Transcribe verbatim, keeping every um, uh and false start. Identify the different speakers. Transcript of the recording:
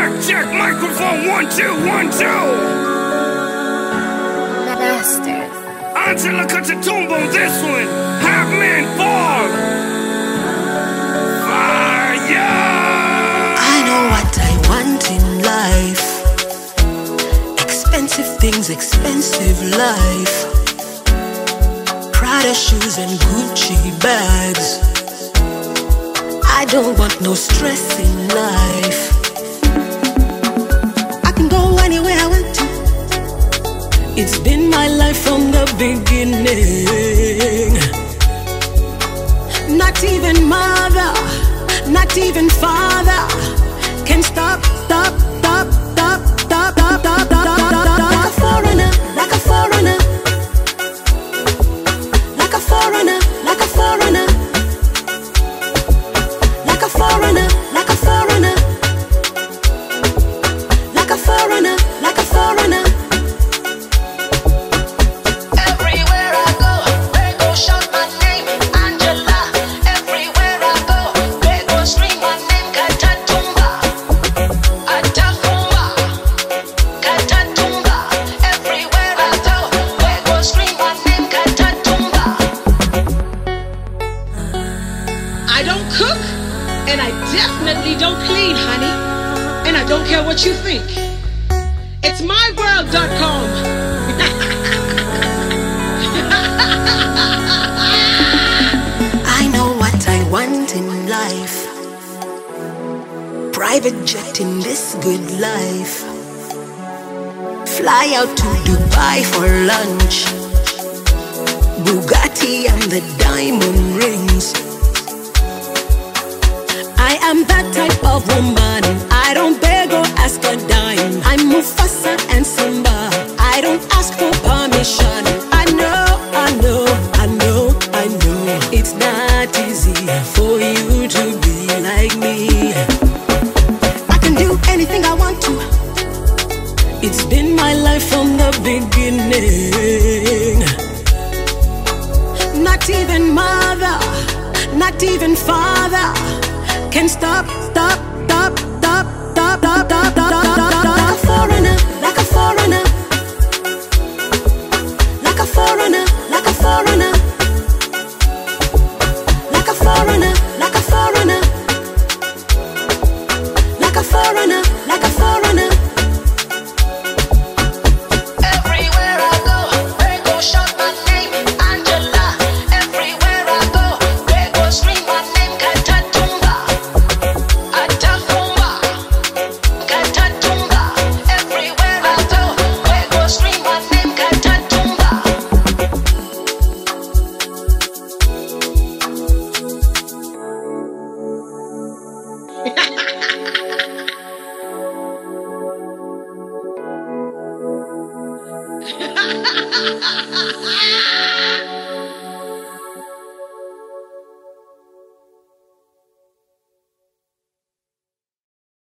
Speaker 1: Check, check, microphone, one, two, one, two.
Speaker 2: Masters.
Speaker 1: Angela Katatumbo, this one. Half man ball. Fire.
Speaker 3: I know what I want in life. Expensive things, expensive life. Prada shoes and Gucci bags. I don't want no stress in life. I can go anywhere I want to. It's been my life from the beginning. Not even mother, not even father can stop, stop, stop, stop, stop, stop, stop, stop, stop. Like a foreigner, like a foreigner. Like a foreigner, like a foreigner. Like a foreigner, like a foreigner. Like a foreigner, like a foreigner.
Speaker 4: Everywhere I go, they go shout my name, Angela. Everywhere I go, they go scream my name, Katatumba. Atafumba, Katatumba. Everywhere I go, they go scream my name, Katatumba.
Speaker 5: I don't cook, and I definitely don't clean, honey. And I don't care what you think. It's my world dot com.
Speaker 3: I know what I want in life. Private jet in this good life. Fly out to Dubai for lunch. Bugatti and the diamond rings. I am that type of woman. I don't beg or ask a dime. I'm Mufasa and Simba. I don't ask for permission. I know, I know, I know, I know. It's not easy for you to be like me. I can do anything I want to. It's been my life from the beginning. Not even mother, not even father can stop, stop, stop, stop, stop, stop, stop, stop, stop. Like a foreigner, like a foreigner. Like a foreigner, like a foreigner. Like a foreigner, like a foreigner. Like a foreigner, like a foreigner.
Speaker 4: Everywhere I go, they go shout my name, Angela. Everywhere I go, they go scream my name, Katatumba. Atafumba, Katatumba. Everywhere I go, they go scream my name, Katatumba.